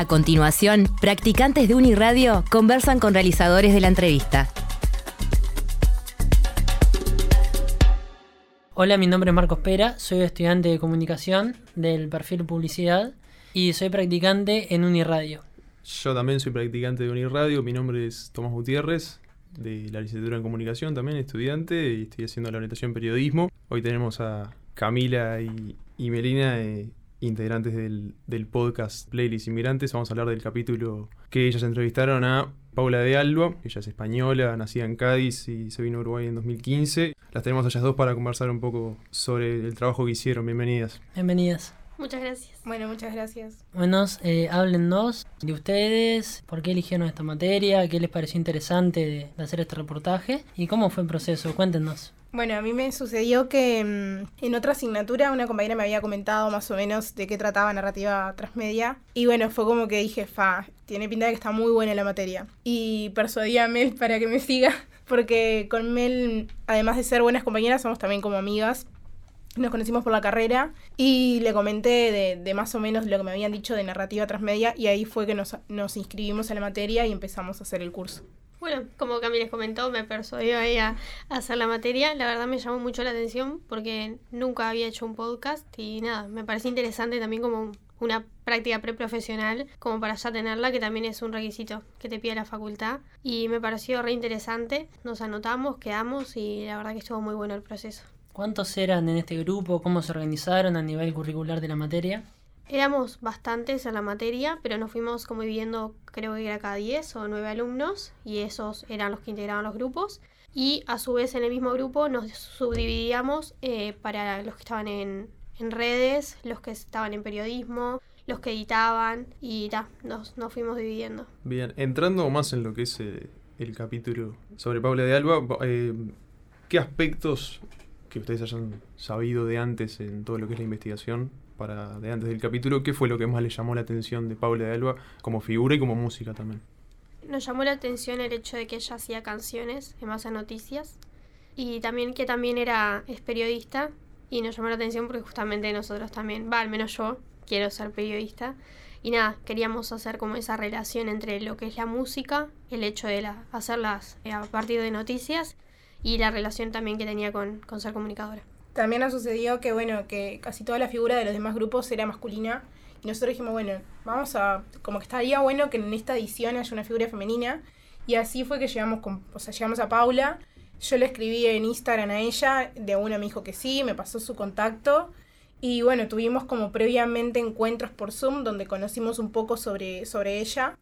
continuación, practicantes de Uniradio conversan con realizadores de la entrevista. Hola, mi nombre es Marcos Pera, soy estudiante de comunicación del perfil Publicidad y soy practicante en Uniradio. Yo también soy practicante de Uniradio, mi nombre es Tomás Gutiérrez, de la licenciatura en comunicación también, estudiante, y estoy haciendo la orientación en periodismo. Hoy tenemos a Camila y Melina, integrantes del podcast Playlist Inmigrantes. Vamos a hablar del capítulo que ellas entrevistaron a Paula de Alba. Ella es española, nacida en Cádiz y se vino a Uruguay en 2015. Las tenemos a ellas dos para conversar un poco sobre el trabajo que hicieron. Bienvenidas. Bienvenidas. Muchas gracias. Bueno, muchas gracias. Bueno, háblennos de ustedes, por qué eligieron esta materia, qué les pareció interesante de hacer este reportaje y cómo fue el proceso. Cuéntenos. Bueno, a mí me sucedió que en otra asignatura una compañera me había comentado más o menos de qué trataba narrativa transmedia. Y bueno, fue como que dije, tiene pinta de que está muy buena la materia. Y persuadí a Mel para que me siga, porque con Mel, además de ser buenas compañeras, somos también como amigas. Nos conocimos por la carrera y le comenté de más o menos lo que me habían dicho de narrativa transmedia, y ahí fue que nos inscribimos a la materia y empezamos a hacer el curso. Bueno, como Cami les comentó, me persuadió ahí a hacer la materia. La verdad me llamó mucho la atención porque nunca había hecho un podcast y nada, me parece interesante también como una práctica preprofesional, como para ya tenerla, que también es un requisito que te pide la facultad. Y me pareció re interesante, nos anotamos, quedamos y la verdad que estuvo muy bueno el proceso. ¿Cuántos eran en este grupo? ¿Cómo se organizaron a nivel curricular de la materia? Éramos bastantes en la materia, pero nos fuimos como dividiendo, creo que era cada 10 o 9 alumnos, y esos eran los que integraban los grupos. Y a su vez en el mismo grupo nos subdividíamos para los que estaban en redes, los que estaban en periodismo, los que editaban, y nos fuimos dividiendo. Bien, entrando más en lo que es el capítulo sobre Paula de Alba, ¿qué aspectos que ustedes hayan sabido de antes en todo lo que es la investigación, de antes del capítulo, qué fue lo que más les llamó la atención de Paula de Alba como figura y como música también? Nos llamó la atención el hecho de que ella hacía canciones en base a noticias, y también que también es periodista, y nos llamó la atención porque justamente nosotros también, al menos yo, quiero ser periodista, y nada, queríamos hacer como esa relación entre lo que es la música, el hecho de hacerlas a partir de noticias, y la relación también que tenía con ser comunicadora. También nos sucedió que casi toda la figura de los demás grupos era masculina, y nosotros dijimos, bueno, como que estaría bueno que en esta edición haya una figura femenina, y así fue que llegamos a Paula. Yo le escribí en Instagram a ella, de una me dijo que sí, me pasó su contacto, y bueno, tuvimos como previamente encuentros por Zoom donde conocimos un poco sobre ella,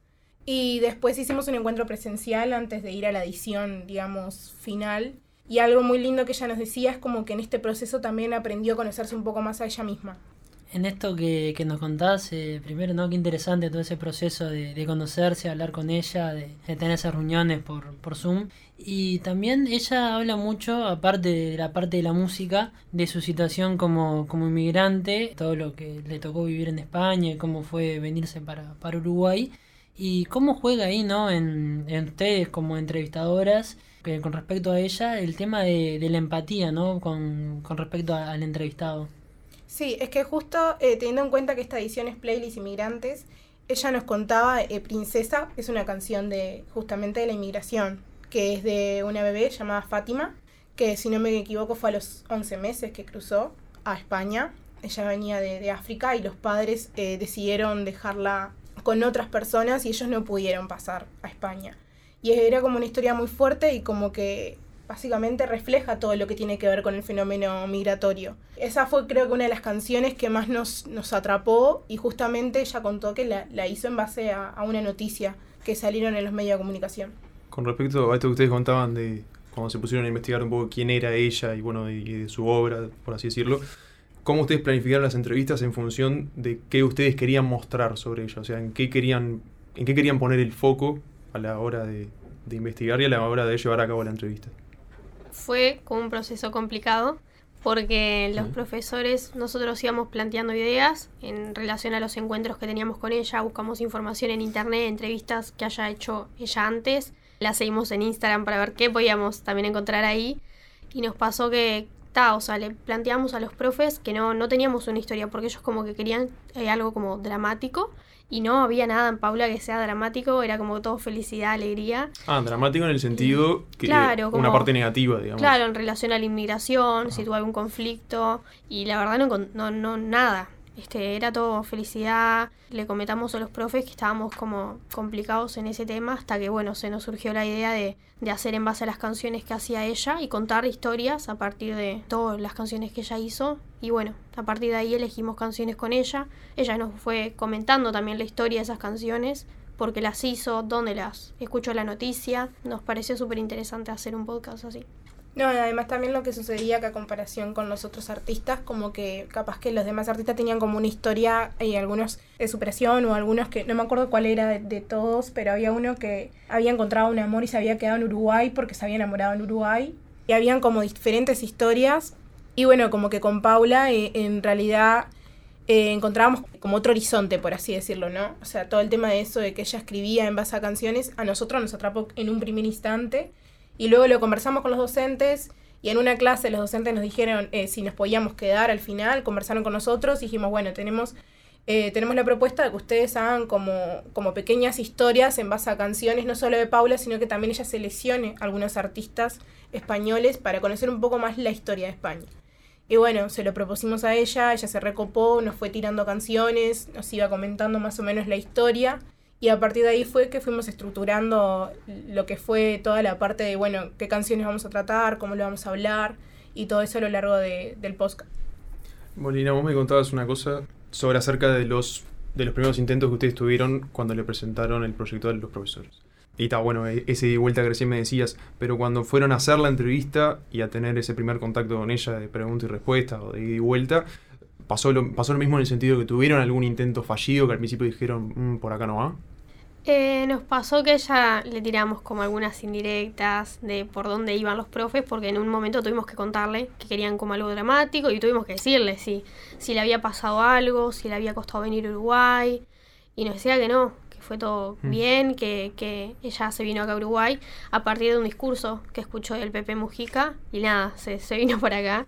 y después hicimos un encuentro presencial antes de ir a la edición, digamos, final. Y algo muy lindo que ella nos decía es como que en este proceso también aprendió a conocerse un poco más a ella misma. En esto que nos contás, primero, ¿no? Qué interesante todo ese proceso de conocerse, hablar con ella, de tener esas reuniones por Zoom. Y también ella habla mucho, aparte de la parte de la música, de su situación como inmigrante, todo lo que le tocó vivir en España y cómo fue venirse para Uruguay. Y cómo juega ahí, ¿no? En ustedes como entrevistadoras, que con respecto a ella, el tema de la empatía, ¿no? Con respecto al entrevistado. Sí, es que justo teniendo en cuenta que esta edición es Playlist Inmigrantes, ella nos contaba Princesa, que es una canción justamente de la inmigración, que es de una bebé llamada Fátima, que si no me equivoco fue a los 11 meses que cruzó a España. Ella venía de África y los padres decidieron dejarla con otras personas y ellos no pudieron pasar a España. Y era como una historia muy fuerte y como que básicamente refleja todo lo que tiene que ver con el fenómeno migratorio. Esa fue, creo que, una de las canciones que más nos atrapó, y justamente ella contó que la hizo en base a una noticia que salieron en los medios de comunicación. Con respecto a esto que ustedes contaban de cuando se pusieron a investigar un poco quién era ella y bueno, y de su obra, por así decirlo, ¿cómo ustedes planificaron las entrevistas en función de qué ustedes querían mostrar sobre ella? O sea, ¿en qué querían poner el foco a la hora de investigar y a la hora de llevar a cabo la entrevista? Fue como un proceso complicado porque los profesores, nosotros íbamos planteando ideas en relación a los encuentros que teníamos con ella, buscamos información en internet, entrevistas que haya hecho ella antes, la seguimos en Instagram para ver qué podíamos también encontrar ahí, y nos pasó que o sea, le planteamos a los profes que no teníamos una historia, porque ellos como que querían algo como dramático, y no había nada en Paula que sea dramático, era como todo felicidad, alegría. Dramático en el sentido que claro, como, una parte negativa, digamos. Claro, en relación a la inmigración, si tuvo algún conflicto, y la verdad no nada. Era todo felicidad. Le comentamos a los profes que estábamos como complicados en ese tema, hasta que bueno, se nos surgió la idea de hacer en base a las canciones que hacía ella y contar historias a partir de todas las canciones que ella hizo. Y bueno, a partir de ahí elegimos canciones con ella. Ella nos fue comentando también la historia de esas canciones, porque las hizo, dónde las escuchó la noticia. Nos pareció súper interesante hacer un podcast así. No, además también lo que sucedía que a comparación con los otros artistas, como que capaz que los demás artistas tenían como una historia, algunos de superación o algunos que, no me acuerdo cuál era de todos, pero había uno que había encontrado un amor y se había quedado en Uruguay porque se había enamorado en Uruguay, y habían como diferentes historias, y bueno, como que con Paula en realidad encontrábamos como otro horizonte, por así decirlo, ¿no? O sea, todo el tema de eso de que ella escribía en base a canciones, a nosotros nos atrapó en un primer instante. Y luego lo conversamos con los docentes, y en una clase los docentes nos dijeron si nos podíamos quedar al final, conversaron con nosotros y dijimos, bueno, tenemos la propuesta de que ustedes hagan como pequeñas historias en base a canciones, no solo de Paula, sino que también ella seleccione algunos artistas españoles para conocer un poco más la historia de España. Y bueno, se lo propusimos a ella se recopó, nos fue tirando canciones, nos iba comentando más o menos la historia. Y a partir de ahí fue que fuimos estructurando lo que fue toda la parte de, bueno, qué canciones vamos a tratar, cómo lo vamos a hablar, y todo eso a lo largo del podcast. Molina, vos me contabas una cosa sobre acerca de los primeros intentos que ustedes tuvieron cuando le presentaron el proyecto a los profesores. Y está bueno, ese ida y vuelta que recién me decías, pero cuando fueron a hacer la entrevista y a tener ese primer contacto con ella de pregunta y respuesta o de ida y vuelta, ¿pasó lo mismo en el sentido que tuvieron algún intento fallido que al principio dijeron, por acá no va? Nos pasó que a ella le tiramos como algunas indirectas de por dónde iban los profes, porque en un momento tuvimos que contarle que querían como algo dramático y tuvimos que decirle si le había pasado algo, si le había costado venir a Uruguay, y nos decía que no, que fue todo bien, que ella se vino acá a Uruguay a partir de un discurso que escuchó del Pepe Mujica, y nada, se vino por acá.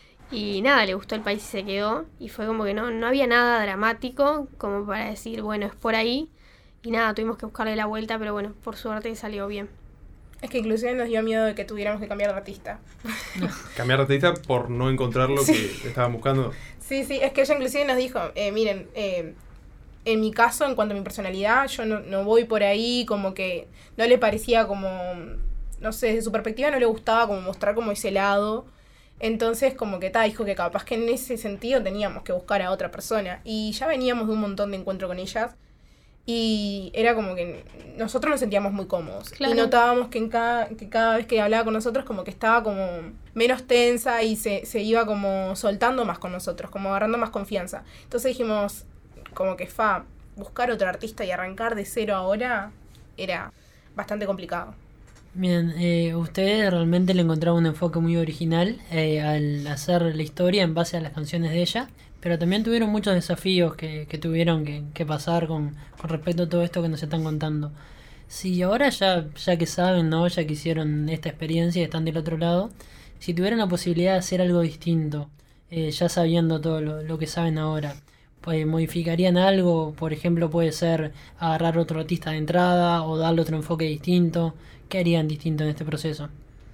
Y nada, le gustó el país y se quedó. Y fue como que no había nada dramático como para decir, bueno, es por ahí. Y nada, tuvimos que buscarle la vuelta, pero bueno, por suerte salió bien. Es que inclusive nos dio miedo de que tuviéramos que cambiar de artista. ¿Cambiar de artista por no encontrar lo que estaban buscando? Sí, es que ella inclusive nos dijo, miren, en mi caso, en cuanto a mi personalidad, yo no voy por ahí, como que no le parecía como, no sé, desde su perspectiva no le gustaba como mostrar como ese lado. Entonces como que dijo que capaz que en ese sentido teníamos que buscar a otra persona. Y ya veníamos de un montón de encuentros con ellas. Y era como que nosotros nos sentíamos muy cómodos. Claro. Y notábamos que cada vez que hablaba con nosotros como que estaba como menos tensa y se iba como soltando más con nosotros, como agarrando más confianza. Entonces dijimos como que buscar otro artista y arrancar de cero ahora era bastante complicado. Bien, ustedes realmente le encontraron un enfoque muy original al hacer la historia en base a las canciones de ella, pero también tuvieron muchos desafíos que tuvieron que pasar con respecto a todo esto que nos están contando. Si ahora ya que saben, ¿no? Ya que hicieron esta experiencia y están del otro lado, si tuvieran la posibilidad de hacer algo distinto, ya sabiendo todo lo que saben ahora, pues modificarían algo. Por ejemplo, puede ser agarrar otro artista de entrada o darle otro enfoque distinto. ¿Qué harían distinto en este proceso?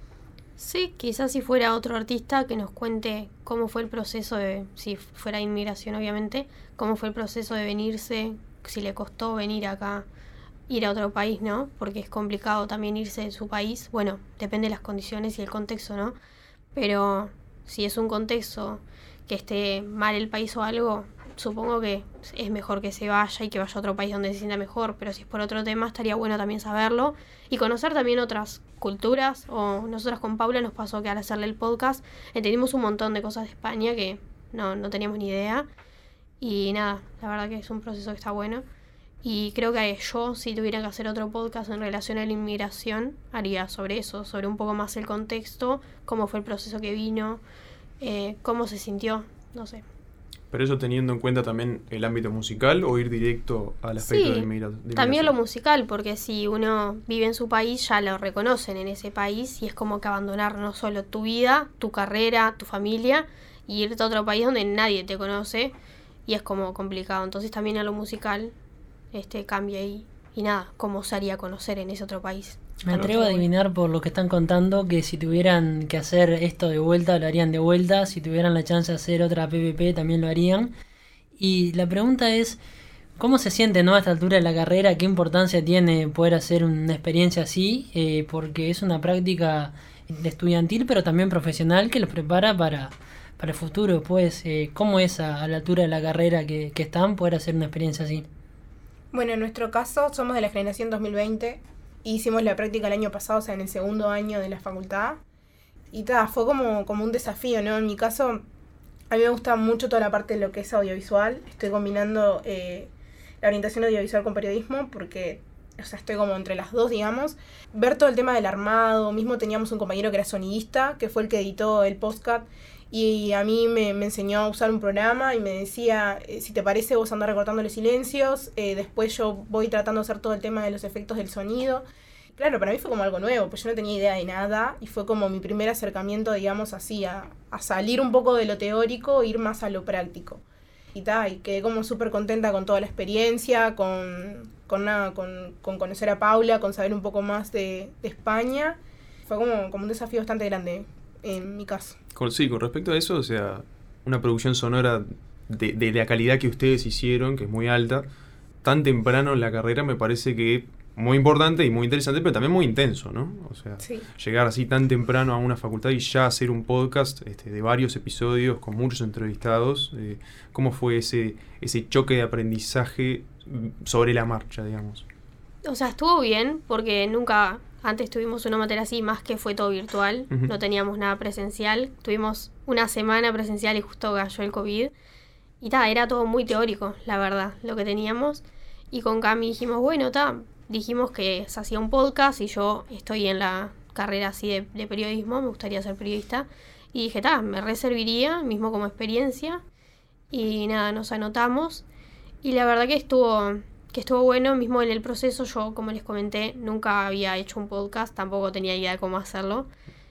Sí, quizás si fuera otro artista que nos cuente cómo fue el proceso si fuera inmigración obviamente, cómo fue el proceso de venirse, si le costó venir acá, ir a otro país, ¿no? Porque es complicado también irse de su país. Bueno, depende de las condiciones y el contexto, ¿no? Pero si es un contexto que esté mal el país o algo, supongo que es mejor que se vaya y que vaya a otro país donde se sienta mejor, pero si es por otro tema estaría bueno también saberlo y conocer también otras culturas. O nosotras con Paula nos pasó que al hacerle el podcast entendimos un montón de cosas de España que no teníamos ni idea, y nada, la verdad que es un proceso que está bueno, y creo que yo, si tuviera que hacer otro podcast en relación a la inmigración, haría sobre eso, sobre un poco más el contexto, cómo fue el proceso que vino, cómo se sintió, no sé. Pero eso teniendo en cuenta también el ámbito musical o ir directo al aspecto de inmigración. También lo musical, porque si uno vive en su país ya lo reconocen en ese país y es como que abandonar no solo tu vida, tu carrera, tu familia y irte a otro país donde nadie te conoce y es como complicado. Entonces también a lo musical cambia y nada, cómo se haría conocer en ese otro país. Me atrevo a adivinar por lo que están contando que si tuvieran que hacer esto de vuelta, lo harían de vuelta. Si tuvieran la chance de hacer otra PPP, también lo harían. Y la pregunta es, ¿cómo se siente, ¿no? A esta altura de la carrera? ¿Qué importancia tiene poder hacer una experiencia así? Porque es una práctica estudiantil, pero también profesional que los prepara para el futuro. Pues, ¿cómo es a la altura de la carrera que están poder hacer una experiencia así? Bueno, en nuestro caso somos de la generación 2020. Hicimos la práctica el año pasado, o sea, en el segundo año de la facultad. Y fue como un desafío, ¿no? En mi caso, a mí me gusta mucho toda la parte de lo que es audiovisual. Estoy combinando la orientación audiovisual con periodismo porque, o sea, estoy como entre las dos, digamos. Ver todo el tema del armado. Mismo teníamos un compañero que era sonidista, que fue el que editó el podcast. Y a mí me enseñó a usar un programa y me decía, si te parece vos andar recortando los silencios, después yo voy tratando de hacer todo el tema de los efectos del sonido. Claro, para mí fue como algo nuevo, pues yo no tenía idea de nada y fue como mi primer acercamiento, digamos así, a salir un poco de lo teórico e ir más a lo práctico. Y quedé como súper contenta con toda la experiencia, con conocer a Paula, con saber un poco más de España. Fue como un desafío bastante grande en mi caso. Sí, con respecto a eso, o sea, una producción sonora de la calidad que ustedes hicieron, que es muy alta, tan temprano en la carrera me parece que muy importante y muy interesante, pero también muy intenso, ¿no? O sea, llegar así tan temprano a una facultad y ya hacer un podcast de varios episodios con muchos entrevistados. ¿Cómo fue ese choque de aprendizaje sobre la marcha, digamos? O sea, estuvo bien porque nunca antes tuvimos una materia así, más que fue todo virtual. Uh-huh. No teníamos nada presencial. Tuvimos una semana presencial y justo cayó el COVID. Y era todo muy teórico, la verdad, lo que teníamos. Y con Cami dijimos, bueno, dijimos que se hacía un podcast y yo estoy en la carrera así de periodismo, me gustaría ser periodista. Y dije, me reserviría, mismo como experiencia. Y nada, nos anotamos. Y la verdad que estuvo bueno, mismo en el proceso. Yo, como les comenté, nunca había hecho un podcast, tampoco tenía idea de cómo hacerlo.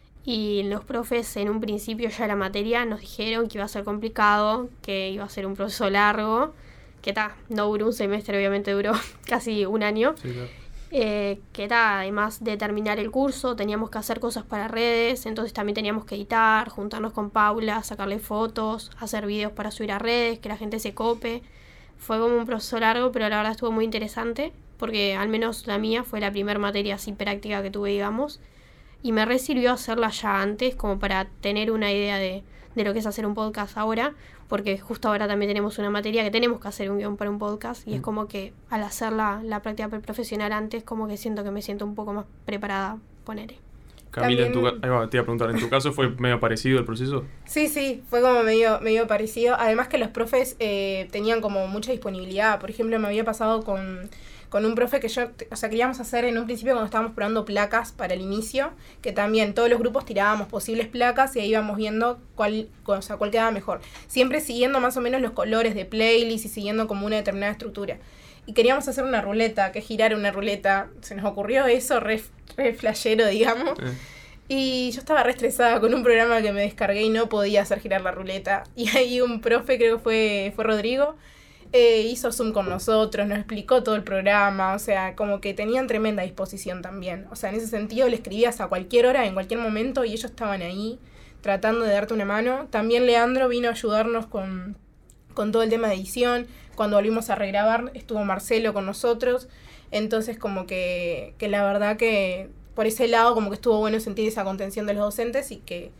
Y los profes en un principio ya la materia nos dijeron que iba a ser complicado, que iba a ser un proceso largo, que no duró un semestre, obviamente duró casi un año. Sí, claro. Que además de terminar el curso, teníamos que hacer cosas para redes, entonces también teníamos que editar, juntarnos con Paula, sacarle fotos, hacer videos para subir a redes, que la gente se cope. Fue como un proceso largo, pero la verdad estuvo muy interesante, porque al menos la mía fue la primera materia así práctica que tuve, digamos, y me sirvió hacerla ya antes, como para tener una idea de lo que es hacer un podcast ahora, porque justo ahora también tenemos una materia que tenemos que hacer un guión para un podcast, y es como que al hacer la práctica profesional antes, como que siento que me siento un poco más preparada, ponele. Camila, te iba a preguntar, ¿en tu caso fue medio parecido el proceso? Sí, fue como medio parecido. Además que los profes tenían como mucha disponibilidad. Por ejemplo, me había pasado con un profe que queríamos hacer en un principio cuando estábamos probando placas para el inicio, que también todos los grupos tirábamos posibles placas y ahí íbamos viendo cuál quedaba mejor. Siempre siguiendo más o menos los colores de playlist y siguiendo como una determinada estructura. Y queríamos hacer una ruleta, que girara una ruleta. Se nos ocurrió eso, re flashero, digamos. Y yo estaba re estresada con un programa que me descargué y no podía hacer girar la ruleta. Y ahí un profe, creo que fue Rodrigo, hizo Zoom con nosotros, nos explicó todo el programa. O sea, como que tenían tremenda disposición también. O sea, en ese sentido le escribías a cualquier hora, en cualquier momento, y ellos estaban ahí tratando de darte una mano. También Leandro vino a ayudarnos con todo el tema de edición. Cuando volvimos a regrabar estuvo Marcelo con nosotros, entonces como que la verdad que por ese lado como que estuvo bueno sentir esa contención de los docentes y que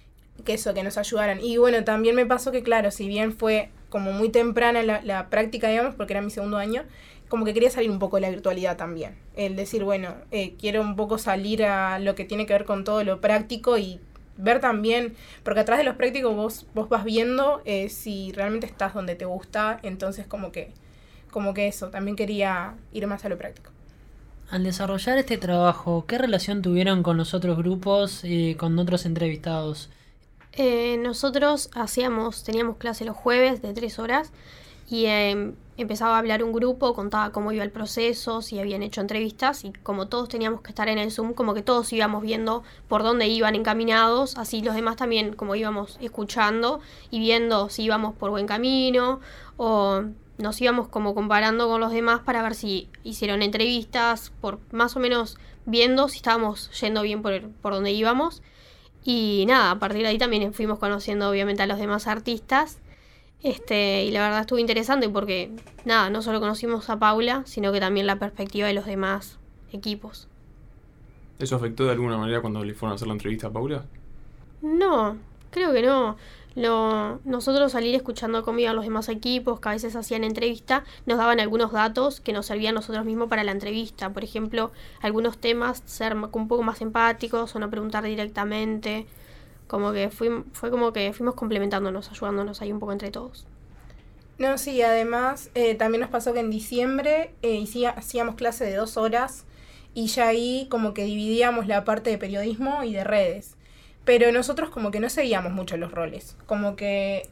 nos ayudaran. Y bueno, también me pasó que claro, si bien fue como muy temprana la práctica, digamos, porque era mi segundo año, como que quería salir un poco de la virtualidad también. El decir, bueno, quiero un poco salir a lo que tiene que ver con todo lo práctico y ver también, porque atrás de los prácticos vos vas viendo si realmente estás donde te gusta, entonces como que eso, también quería ir más a lo práctico. Al desarrollar este trabajo, ¿qué relación tuvieron con los otros grupos y con otros entrevistados? Nosotros teníamos clase los jueves de 3 horas y empezaba a hablar un grupo, contaba cómo iba el proceso, si habían hecho entrevistas, y como todos teníamos que estar en el Zoom, como que todos íbamos viendo por dónde iban encaminados, así los demás también como íbamos escuchando y viendo si íbamos por buen camino o nos íbamos como comparando con los demás para ver si hicieron entrevistas, por más o menos viendo si estábamos yendo bien por donde íbamos. Y nada, a partir de ahí también fuimos conociendo obviamente a los demás artistas. Y la verdad estuvo interesante porque nada, no solo conocimos a Paula, sino que también la perspectiva de los demás equipos. ¿Eso afectó de alguna manera cuando le fueron a hacer la entrevista a Paula? No, creo que no. Nosotros salir escuchando cómo iban los demás equipos, que a veces hacían entrevista, nos daban algunos datos que nos servían nosotros mismos para la entrevista. Por ejemplo, algunos temas ser un poco más empáticos o no preguntar directamente. Como que fue como que fuimos complementándonos, ayudándonos ahí un poco entre todos. No, sí, además también nos pasó que en diciembre hacíamos clase de 2 horas y ya ahí como que dividíamos la parte de periodismo y de redes. Pero nosotros como que no seguíamos mucho los roles, como que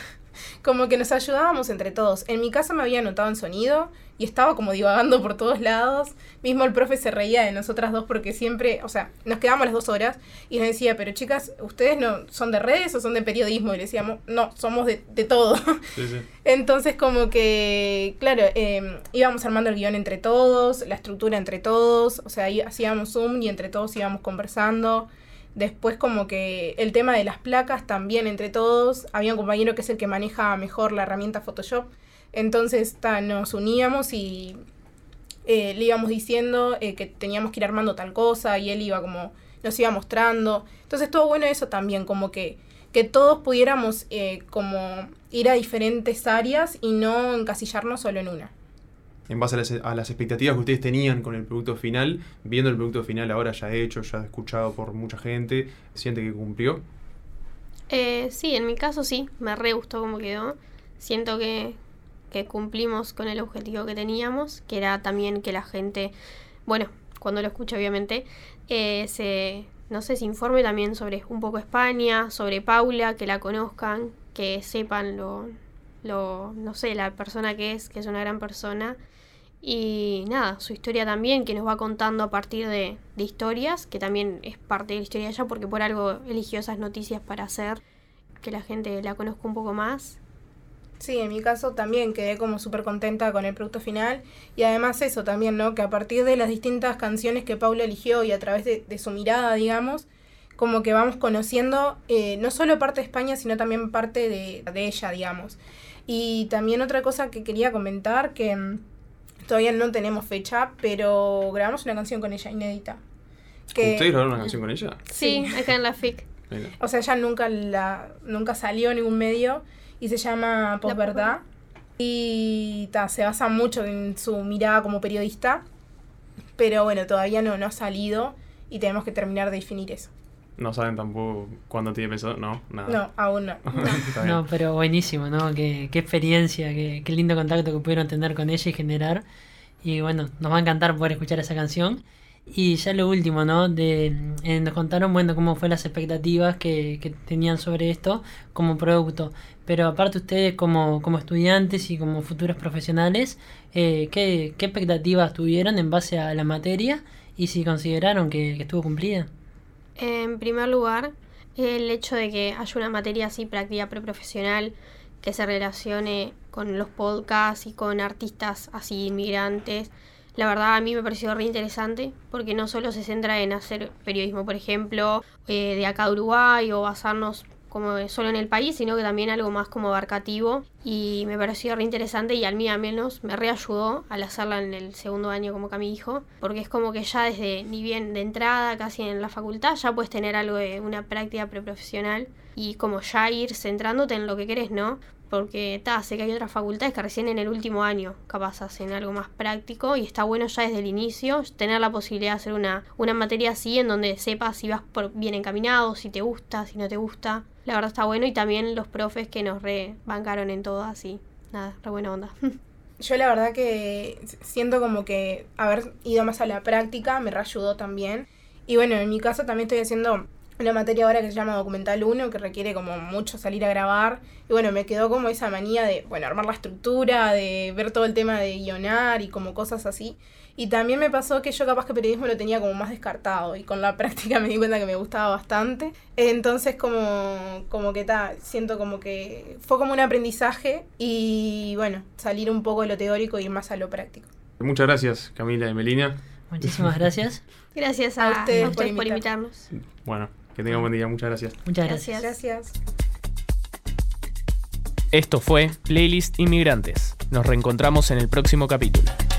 nos ayudábamos entre todos. En mi caso me había anotado en sonido y estaba como divagando por todos lados. Mismo el profe se reía de nosotras dos porque siempre, o sea, nos quedábamos las 2 horas y nos decía, pero chicas, ¿ustedes no son de redes o son de periodismo? Y le decíamos, no, somos de todo. Sí, sí. Entonces como que, claro, íbamos armando el guión entre todos, la estructura entre todos, o sea, hacíamos Zoom y entre todos íbamos conversando. Después como que el tema de las placas también entre todos. Había un compañero que es el que maneja mejor la herramienta Photoshop. Entonces nos uníamos y le íbamos diciendo que teníamos que ir armando tal cosa y él nos iba mostrando. Entonces estuvo bueno eso también, como que todos pudiéramos como ir a diferentes áreas y no encasillarnos solo en una. En base a las expectativas que ustedes tenían con el producto final, viendo el producto final ahora ya hecho, ya escuchado por mucha gente, ¿siente que cumplió? Sí, en mi caso sí, me re gustó cómo quedó. Siento que cumplimos con el objetivo que teníamos, que era también que la gente, bueno, cuando lo escuche obviamente, se informe también sobre un poco España, sobre Paula, que la conozcan, que sepan la persona que es una gran persona. Y nada, su historia también, que nos va contando a partir de historias, que también es parte de la historia de ella, porque por algo eligió esas noticias para hacer que la gente la conozca un poco más. Sí, en mi caso también quedé como súper contenta con el producto final. Y además eso también, ¿no? Que a partir de las distintas canciones que Paula eligió y a través de su mirada, digamos, como que vamos conociendo no solo parte de España, sino también parte de ella, digamos. Y también otra cosa que quería comentar, que todavía no tenemos fecha, pero grabamos una canción con ella, inédita. ¿Ustedes grabaron una canción con ella? Sí, acá en la FIC. Mira. O sea, ella nunca salió en ningún medio y se llama Posverdad. Y se basa mucho en su mirada como periodista, pero bueno, todavía no ha salido y tenemos que terminar de definir eso. ¿No saben tampoco cuándo tiene pensado? No, nada. No, aún no. No, pero buenísimo, ¿no? Qué experiencia, qué lindo contacto que pudieron tener con ella y generar. Y bueno, nos va a encantar poder escuchar esa canción. Y ya lo último, ¿no? Nos contaron, bueno, cómo fue las expectativas que tenían sobre esto como producto. Pero aparte ustedes como estudiantes y como futuros profesionales, ¿qué expectativas tuvieron en base a la materia? Y si consideraron que estuvo cumplida. En primer lugar, el hecho de que haya una materia así, práctica preprofesional, que se relacione con los podcasts y con artistas así inmigrantes, la verdad a mí me pareció re interesante, porque no solo se centra en hacer periodismo, por ejemplo, de acá de Uruguay o basarnos como solo en el país, sino que también algo más como abarcativo, y me pareció re interesante y a mí al menos me reayudó al hacerla en el segundo año como Cami dijo, porque es como que ya desde ni bien de entrada casi en la facultad ya puedes tener algo de una práctica preprofesional y como ya ir centrándote en lo que querés, ¿no? Porque sé que hay otras facultades que recién en el último año capaz hacen algo más práctico y está bueno ya desde el inicio tener la posibilidad de hacer una materia así en donde sepas si vas bien encaminado, si te gusta, si no te gusta. La verdad está bueno y también los profes que nos bancaron en todo así. Nada, re buena onda. Yo la verdad que siento como que haber ido más a la práctica me reayudó también. Y bueno, en mi caso también estoy haciendo una materia ahora que se llama Documental 1, que requiere como mucho salir a grabar. Y bueno, me quedó como esa manía de, bueno, armar la estructura, de ver todo el tema de guionar y como cosas así. Y también me pasó que yo capaz que periodismo lo tenía como más descartado y con la práctica me di cuenta que me gustaba bastante. Entonces como que siento como que fue como un aprendizaje y bueno, salir un poco de lo teórico y ir más a lo práctico. Muchas gracias, Camila y Melina. Muchísimas gracias. Gracias a ustedes por invitarnos. Bueno, que tengan buen día. Muchas gracias. Muchas gracias. Gracias. Esto fue Playlist Inmigrantes. Nos reencontramos en el próximo capítulo.